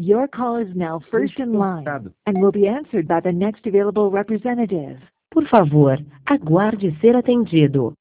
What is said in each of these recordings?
Your call is now first in line and will be answered by the next available representative. Por favor, aguarde ser atendido.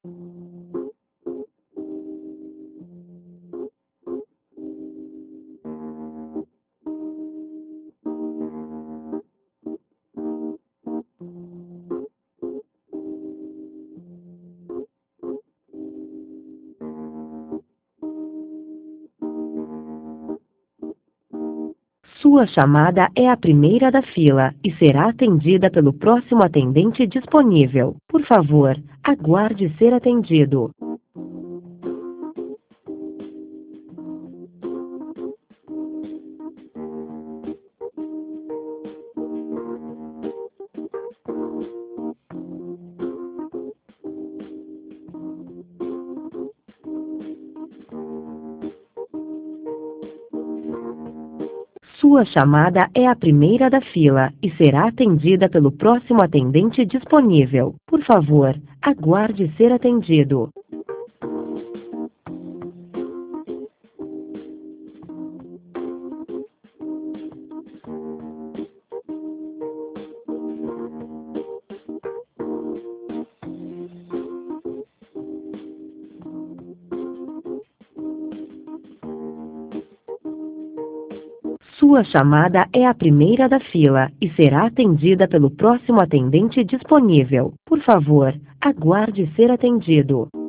Sua chamada é a primeira da fila e será atendida pelo próximo atendente disponível. Por favor, aguarde ser atendido. Sua chamada é a primeira da fila e será atendida pelo próximo atendente disponível. Por favor, aguarde ser atendido. Sua chamada é a primeira da fila e será atendida pelo próximo atendente disponível. Por favor, aguarde ser atendido.